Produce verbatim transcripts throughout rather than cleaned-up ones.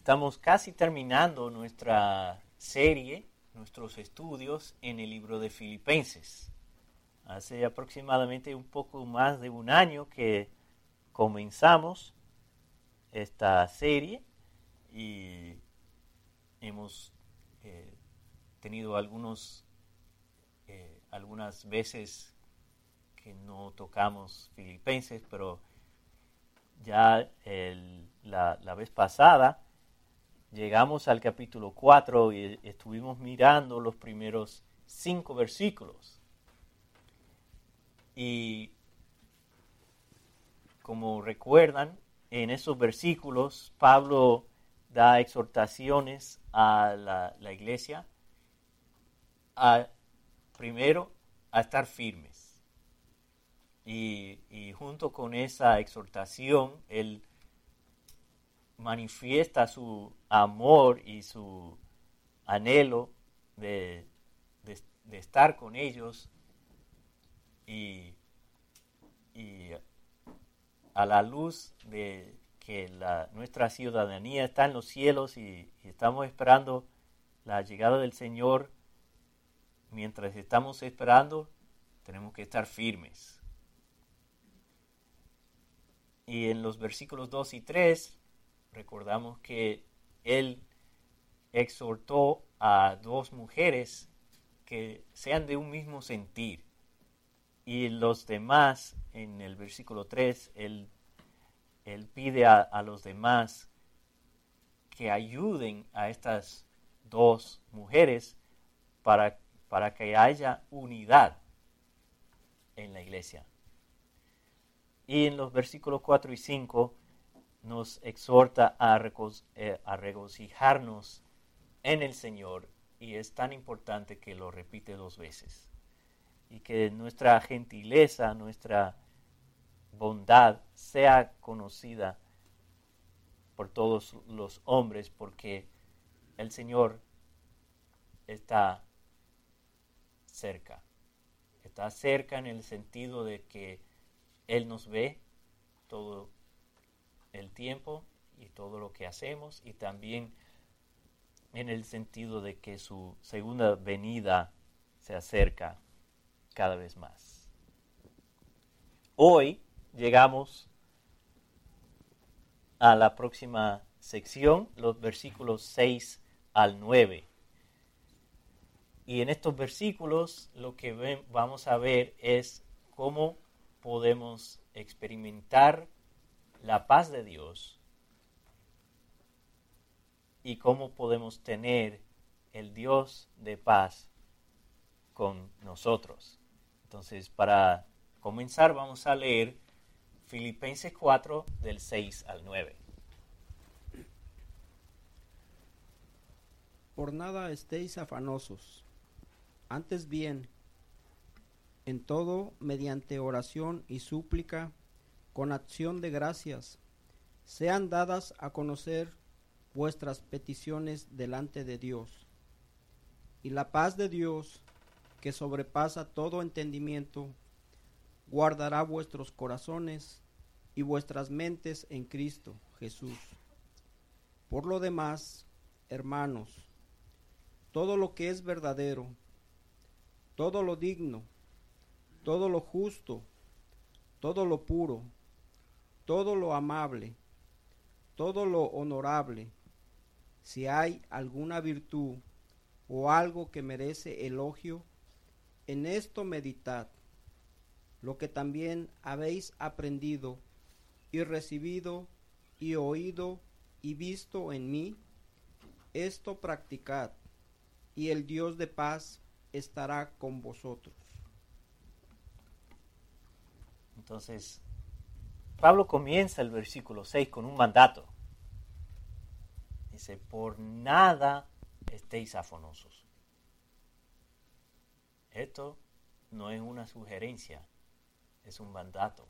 Estamos casi terminando nuestra serie, nuestros estudios en el libro de Filipenses. Hace aproximadamente un poco más de un año que comenzamos esta serie y hemos eh, tenido algunos, eh, algunas veces que no tocamos Filipenses, pero ya el, la, la vez pasada llegamos al capítulo cuatro y estuvimos mirando los primeros cinco versículos. Y como recuerdan, en esos versículos Pablo da exhortaciones a la, la iglesia a, primero, a estar firmes. Y, y junto con esa exhortación, él manifiesta su amor y su anhelo de, de, de estar con ellos y, y a la luz de que la, nuestra ciudadanía está en los cielos y, y estamos esperando la llegada del Señor. Mientras estamos esperando, tenemos que estar firmes. Y en los versículos dos y tres, recordamos que él exhortó a dos mujeres que sean de un mismo sentir. Y los demás, en el versículo tres, él, él pide a, a los demás que ayuden a estas dos mujeres para, para que haya unidad en la iglesia. Y en los versículos cuatro y cinco nos exhorta a, regos, eh, a regocijarnos en el Señor, y es tan importante que lo repite dos veces. Y que nuestra gentileza, nuestra bondad sea conocida por todos los hombres, porque el Señor está cerca. Está cerca en el sentido de que Él nos ve todo el tiempo y todo lo que hacemos, y también en el sentido de que su segunda venida se acerca cada vez más. Hoy llegamos a la próxima sección, los versículos seis al nueve. Y en estos versículos lo que ven, vamos a ver es cómo podemos experimentar la paz de Dios y cómo podemos tener el Dios de paz con nosotros. Entonces, para comenzar, vamos a leer Filipenses cuatro, del seis al nueve. Por nada estéis afanosos, antes bien, en todo, mediante oración y súplica, con acción de gracias, sean dadas a conocer vuestras peticiones delante de Dios. Y la paz de Dios, que sobrepasa todo entendimiento, guardará vuestros corazones y vuestras mentes en Cristo Jesús. Por lo demás, hermanos, todo lo que es verdadero, todo lo digno, todo lo justo, todo lo puro, todo lo amable, todo lo honorable, si hay alguna virtud o algo que merece elogio, en esto meditad, lo que también habéis aprendido y recibido y oído y visto en mí, esto practicad, y el Dios de paz estará con vosotros. Entonces, Pablo comienza el versículo seis con un mandato. Dice, por nada estéis afanosos. Esto no es una sugerencia, es un mandato.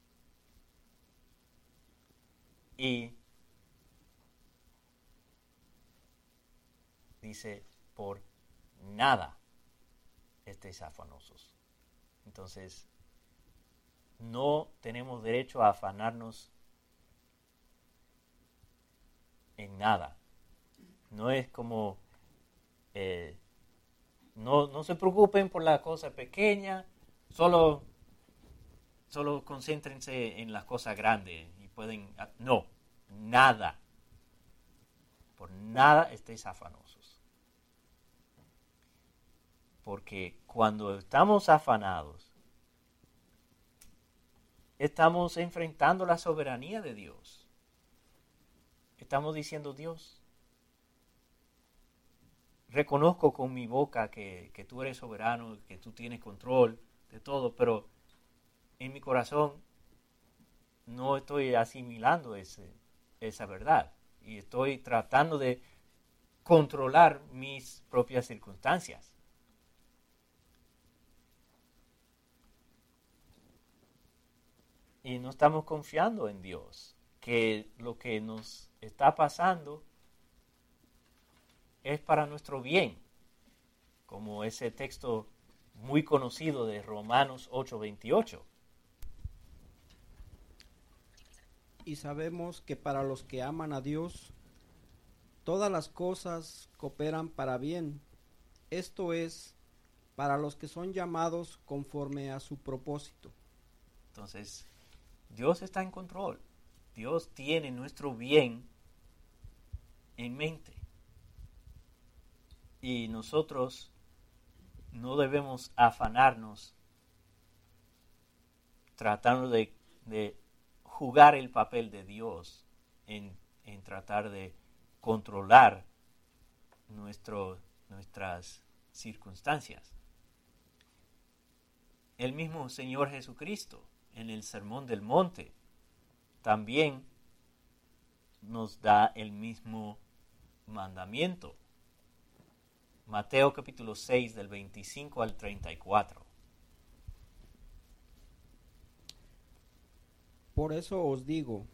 Y dice, por nada estéis afanosos. Entonces, no tenemos derecho a afanarnos en nada. No es como, eh, no, no se preocupen por la cosa pequeña, solo, solo concéntrense en las cosas grandes y pueden, no, nada, por nada estéis afanosos. Porque cuando estamos afanados, estamos enfrentando la soberanía de Dios. Estamos diciendo, Dios, reconozco con mi boca que, que tú eres soberano, que tú tienes control de todo, pero en mi corazón no estoy asimilando ese, esa verdad y estoy tratando de controlar mis propias circunstancias. Y no estamos confiando en Dios, que lo que nos está pasando es para nuestro bien, como ese texto muy conocido de Romanos ocho veintiocho. Y sabemos que para los que aman a Dios, todas las cosas cooperan para bien, esto es, para los que son llamados conforme a su propósito. Entonces, Dios está en control. Dios tiene nuestro bien en mente. Y nosotros no debemos afanarnos tratando de, de jugar el papel de Dios en, en tratar de controlar nuestro, nuestras circunstancias. El mismo Señor Jesucristo en el Sermón del Monte también nos da el mismo mandamiento. Mateo capítulo seis del veinticinco al treinta y cuatro. Por eso os digo,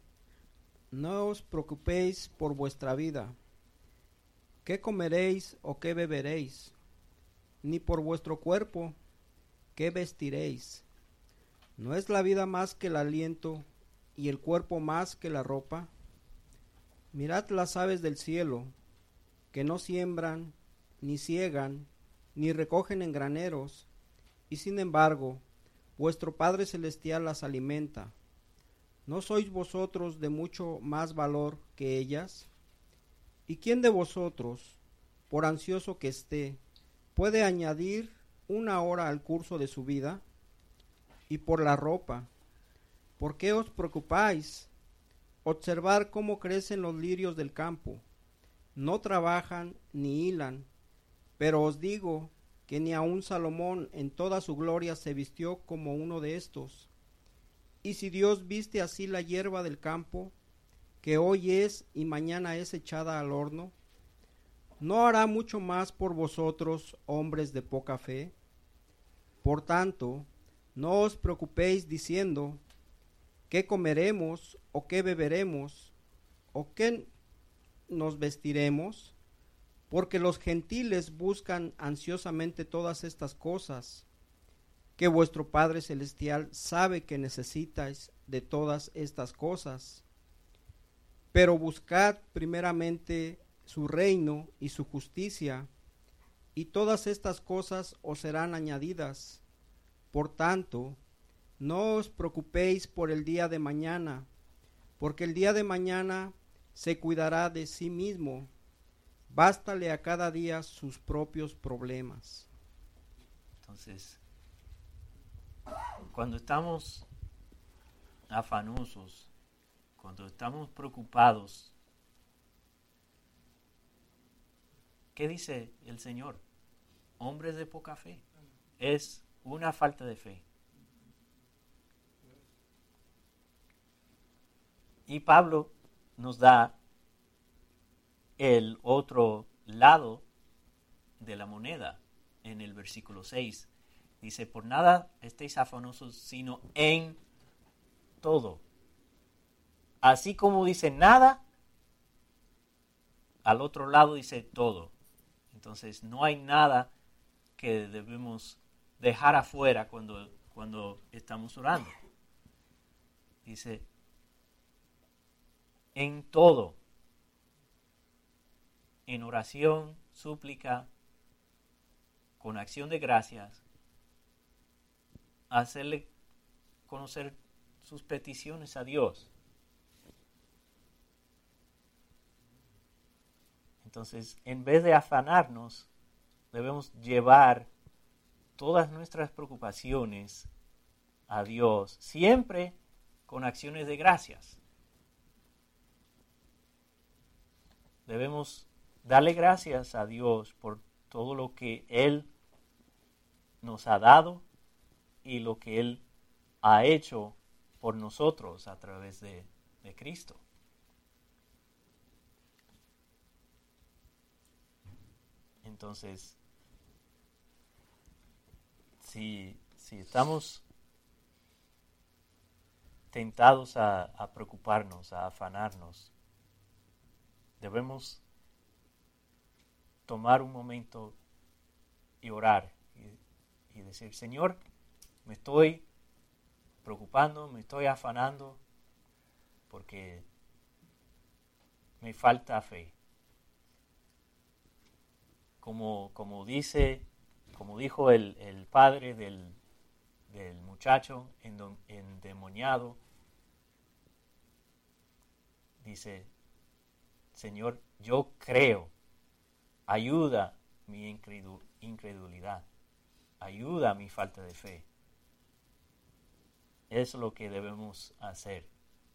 no os preocupéis por vuestra vida, qué comeréis o qué beberéis, ni por vuestro cuerpo, qué vestiréis. ¿No es la vida más que el aliento y el cuerpo más que la ropa? Mirad las aves del cielo, que no siembran, ni ciegan, ni recogen en graneros, y sin embargo, vuestro Padre Celestial las alimenta. ¿No sois vosotros de mucho más valor que ellas? ¿Y quién de vosotros, por ansioso que esté, puede añadir una hora al curso de su vida? Y por la ropa, ¿por qué os preocupáis? Observad cómo crecen los lirios del campo. No trabajan ni hilan, pero os digo que ni aun Salomón en toda su gloria se vistió como uno de estos. Y si Dios viste así la hierba del campo, que hoy es y mañana es echada al horno, ¿no hará mucho más por vosotros, hombres de poca fe? Por tanto, no os preocupéis diciendo, ¿qué comeremos o qué beberemos o qué nos vestiremos? Porque los gentiles buscan ansiosamente todas estas cosas, que vuestro Padre Celestial sabe que necesitáis de todas estas cosas. Pero buscad primeramente su reino y su justicia, y todas estas cosas os serán añadidas. Por tanto, no os preocupéis por el día de mañana, porque el día de mañana se cuidará de sí mismo. Bástale a cada día sus propios problemas. Entonces, cuando estamos afanosos, cuando estamos preocupados, ¿qué dice el Señor? Hombres de poca fe. Es una falta de fe. Y Pablo nos da el otro lado de la moneda en el versículo seis. Dice, por nada estéis afanosos, sino en todo. Así como dice nada, al otro lado dice todo. Entonces no hay nada que debemos dejar afuera cuando, cuando estamos orando. Dice, en todo. en oración, súplica, con acción de gracias, hacerle conocer sus peticiones a Dios. Entonces, en vez de afanarnos, debemos llevar todas nuestras preocupaciones a Dios, siempre con acciones de gracias. Debemos darle gracias a Dios por todo lo que Él nos ha dado y lo que Él ha hecho por nosotros a través de, de Cristo. Entonces, si, si estamos tentados a, a preocuparnos, a afanarnos, debemos tomar un momento y orar y, y decir, Señor, me estoy preocupando, me estoy afanando porque me falta fe. Como, como dice, como dijo el, el padre del, del muchacho endemoniado, dice, Señor, yo creo, ayuda mi incredulidad, ayuda mi falta de fe. Es lo que debemos hacer.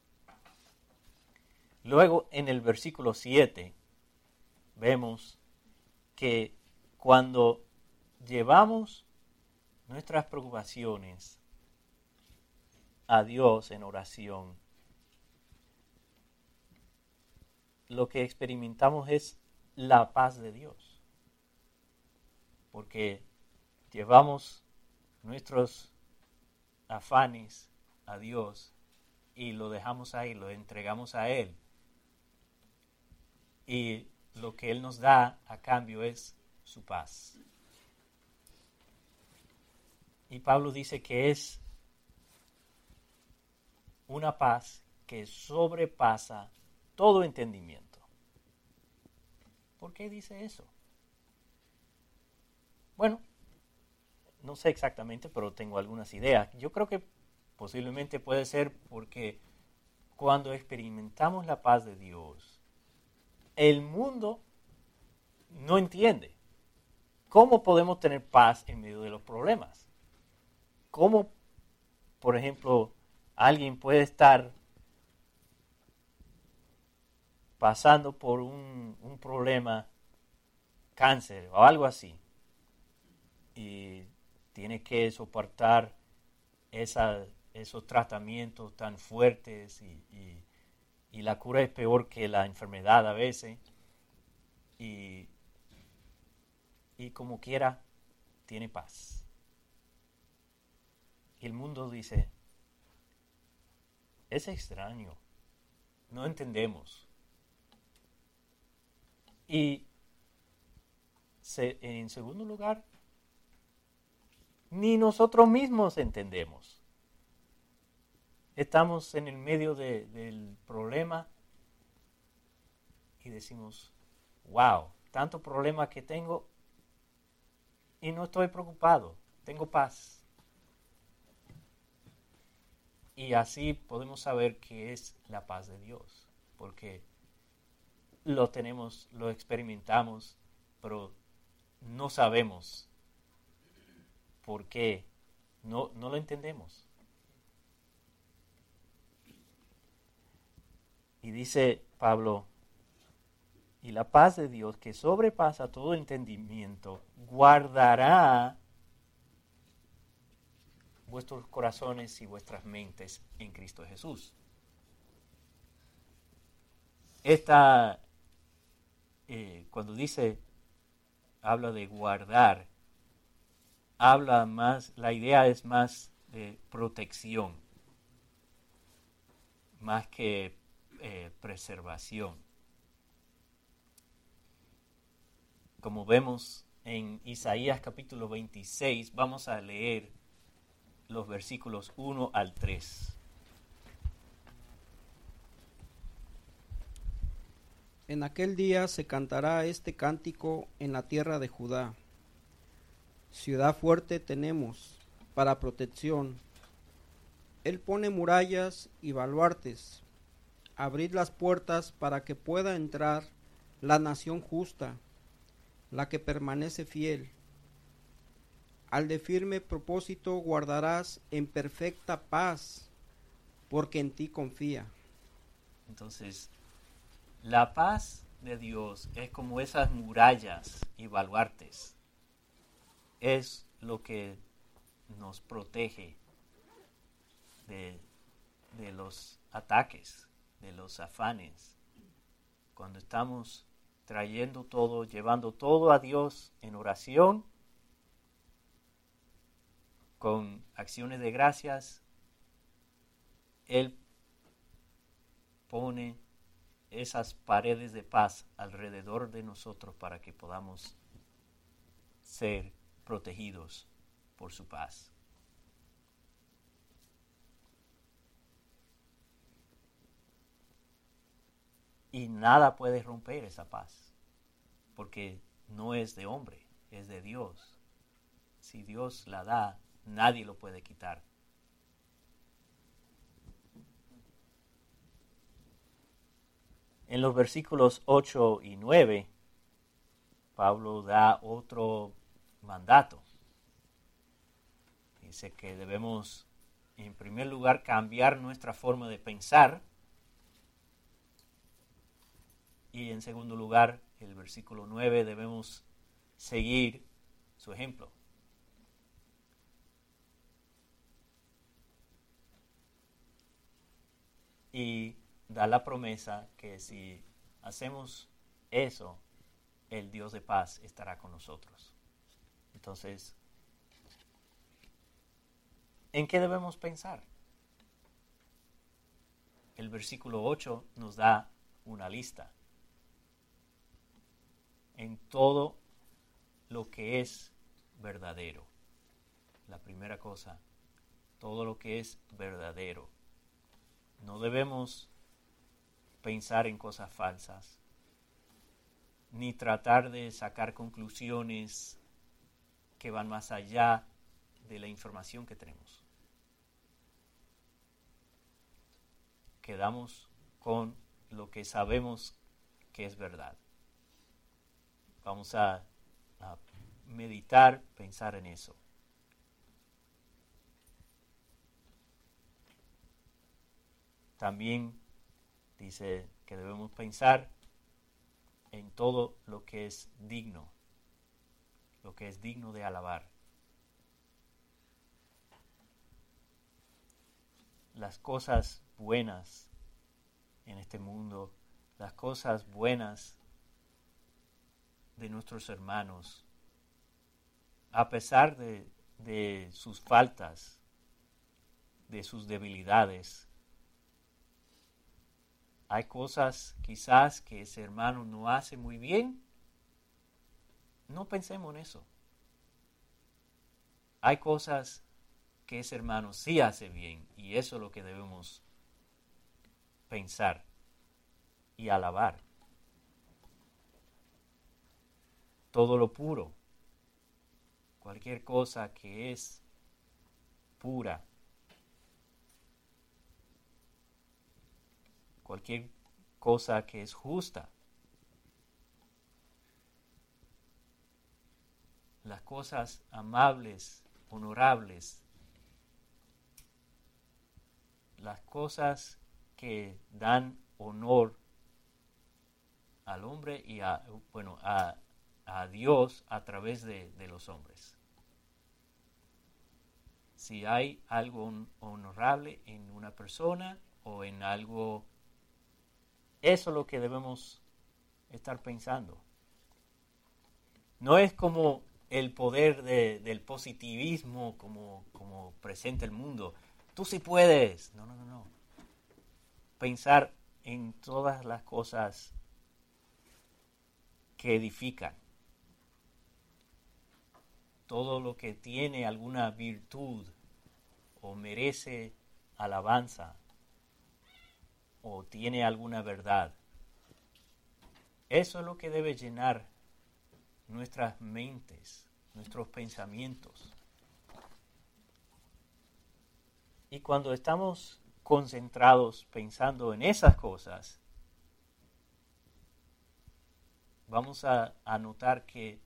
Luego, en el versículo siete, vemos que cuando llevamos nuestras preocupaciones a Dios en oración, lo que experimentamos es la paz de Dios. Porque llevamos nuestros afanes a Dios y lo dejamos ahí, lo entregamos a Él. Y lo que Él nos da a cambio es su paz. Y Pablo dice que es una paz que sobrepasa todo entendimiento. ¿Por qué dice eso? Bueno, no sé exactamente, pero tengo algunas ideas. Yo creo que posiblemente puede ser porque cuando experimentamos la paz de Dios, el mundo no entiende. ¿Cómo podemos tener paz en medio de los problemas? ¿Cómo, por ejemplo, alguien puede estar pasando por un, un problema, cáncer o algo así, y tiene que soportar esa, esos tratamientos tan fuertes y, y, y la cura es peor que la enfermedad a veces, y, y como quiera tiene paz? Y el mundo dice, es extraño, no entendemos. Y se, en segundo lugar, ni nosotros mismos entendemos. Estamos en el medio de, del problema y decimos, wow, tanto problema que tengo y no estoy preocupado, tengo paz. Y así podemos saber qué es la paz de Dios, porque lo tenemos, lo experimentamos, pero no sabemos por qué, no, no lo entendemos. Y dice Pablo, y la paz de Dios que sobrepasa todo entendimiento, guardará vuestros corazones y vuestras mentes en Cristo Jesús. Esta, eh, cuando dice, habla de guardar, habla más, la idea es más de protección, más que eh, preservación. Como vemos en Isaías capítulo veintiséis, vamos a leer los versículos uno al tres. En aquel día se cantará este cántico en la tierra de Judá. Ciudad fuerte tenemos para protección. Él pone murallas y baluartes. Abrid las puertas para que pueda entrar la nación justa, la que permanece fiel. Al de firme propósito guardarás en perfecta paz, porque en ti confía. Entonces, la paz de Dios es como esas murallas y baluartes. Es lo que nos protege de, de los ataques, de los afanes. Cuando estamos trayendo todo, llevando todo a Dios en oración, con acciones de gracias, Él pone esas paredes de paz alrededor de nosotros para que podamos ser protegidos por su paz. Y nada puede romper esa paz, porque no es de hombre, es de Dios. Si Dios la da, nadie lo puede quitar. En los versículos ocho y nueve, Pablo da otro mandato. Dice que debemos, en primer lugar, cambiar nuestra forma de pensar. Y en segundo lugar, el versículo nueve, debemos seguir su ejemplo. Y da la promesa que si hacemos eso, el Dios de paz estará con nosotros. Entonces, ¿en qué debemos pensar? El versículo ocho nos da una lista. En todo lo que es verdadero. La primera cosa, todo lo que es verdadero. No debemos pensar en cosas falsas, ni tratar de sacar conclusiones que van más allá de la información que tenemos. Quedamos con lo que sabemos que es verdad. Vamos a, a meditar, pensar en eso. También dice que debemos pensar en todo lo que es digno, lo que es digno de alabar. Las cosas buenas en este mundo, las cosas buenas de nuestros hermanos, a pesar de, de sus faltas, de sus debilidades. Hay cosas quizás que ese hermano no hace muy bien. No pensemos en eso. Hay cosas que ese hermano sí hace bien y eso es lo que debemos pensar y alabar. Todo lo puro, cualquier cosa que es pura, cualquier cosa que es justa, las cosas amables, honorables, las cosas que dan honor al hombre y a, bueno, a, a Dios a través de, de los hombres. Si hay algo honorable en una persona o en algo, eso es lo que debemos estar pensando. No es como el poder de, del positivismo como, como presenta el mundo. Tú sí puedes. No, no, no, no. Pensar en todas las cosas que edifican. Todo lo que tiene alguna virtud o merece alabanza o tiene alguna verdad. Eso es lo que debe llenar nuestras mentes, nuestros pensamientos. Y cuando estamos concentrados pensando en esas cosas, vamos a, a notar que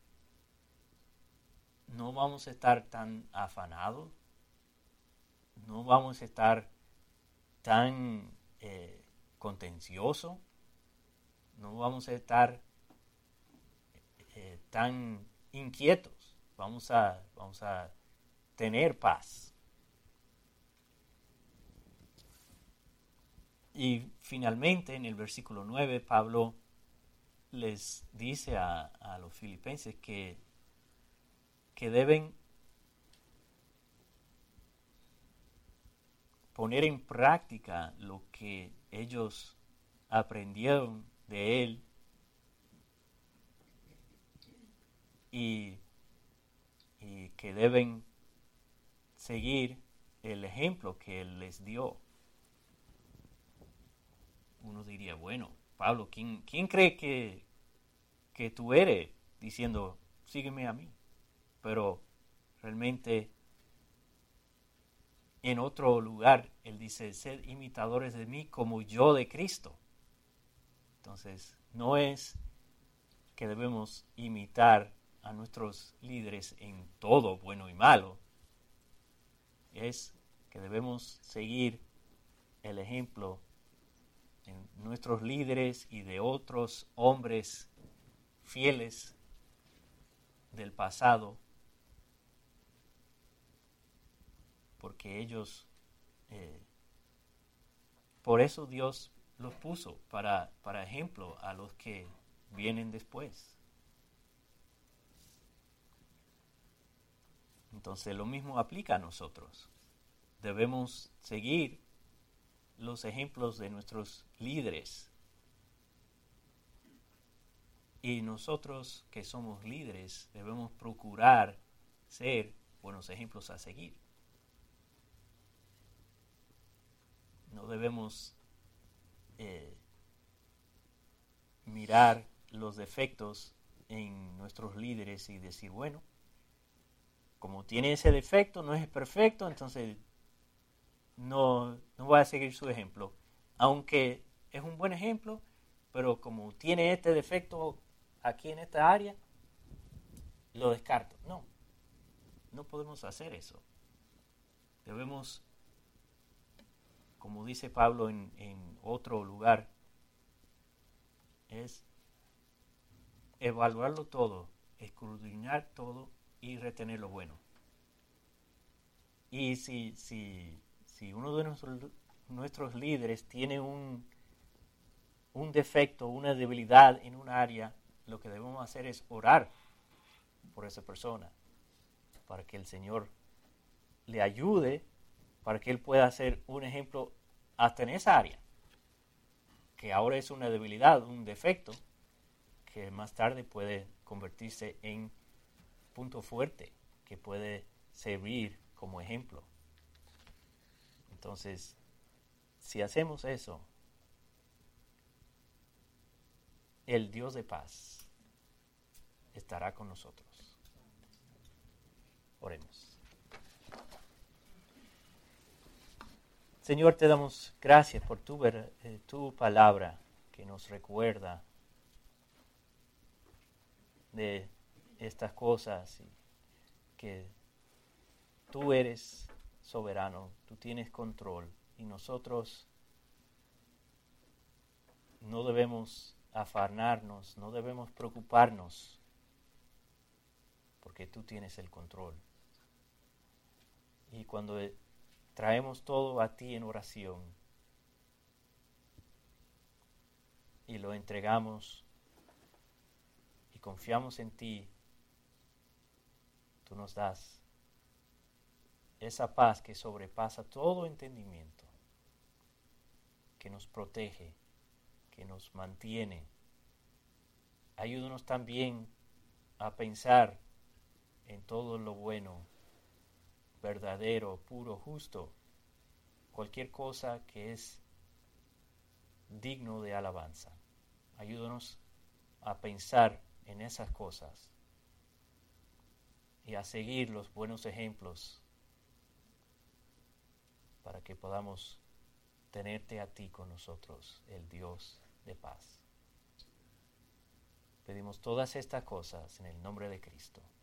no vamos a estar tan afanados, no vamos a estar tan eh, contenciosos, no vamos a estar eh, tan inquietos, vamos a, vamos a tener paz. Y finalmente en el versículo nueve Pablo les dice a, a los filipenses que, que deben poner en práctica lo que ellos aprendieron de él y, y que deben seguir el ejemplo que él les dio. Uno diría, bueno, Pablo, ¿quién, quién cree que, que tú eres diciendo, sígueme a mí? Pero realmente en otro lugar él dice, sed imitadores de mí como yo de Cristo. Entonces, no es que debemos imitar a nuestros líderes en todo, bueno y malo. Es que debemos seguir el ejemplo de nuestros líderes y de otros hombres fieles del pasado, porque ellos, eh, por eso Dios los puso para, para ejemplo a los que vienen después. Entonces lo mismo aplica a nosotros. Debemos seguir los ejemplos de nuestros líderes. Y nosotros que somos líderes debemos procurar ser buenos ejemplos a seguir. No debemos eh, mirar los defectos en nuestros líderes y decir, bueno, como tiene ese defecto, no es perfecto, entonces no, no voy a seguir su ejemplo. Aunque es un buen ejemplo, pero como tiene este defecto aquí en esta área, lo descarto. No, no podemos hacer eso. Debemos, como dice Pablo en, en otro lugar, es evaluarlo todo, escudriñar todo y retener lo bueno. Y si, si, si uno de nuestros, nuestros líderes tiene un, un defecto, una debilidad en un área, lo que debemos hacer es orar por esa persona, para que el Señor le ayude, para que él pueda ser un ejemplo hasta en esa área, que ahora es una debilidad, un defecto, que más tarde puede convertirse en punto fuerte, que puede servir como ejemplo. Entonces, si hacemos eso, el Dios de paz estará con nosotros. Oremos. Señor, te damos gracias por tu, ver, eh, tu palabra que nos recuerda de estas cosas y que tú eres soberano, tú tienes control y nosotros no debemos afanarnos, no debemos preocuparnos porque tú tienes el control. Y cuando traemos todo a ti en oración y lo entregamos y confiamos en ti, tú nos das esa paz que sobrepasa todo entendimiento, que nos protege, que nos mantiene. Ayúdanos también a pensar en todo lo bueno, verdadero, puro, justo, cualquier cosa que es digno de alabanza. Ayúdanos a pensar en esas cosas y a seguir los buenos ejemplos para que podamos tenerte a ti con nosotros, el Dios de paz. Pedimos todas estas cosas en el nombre de Cristo.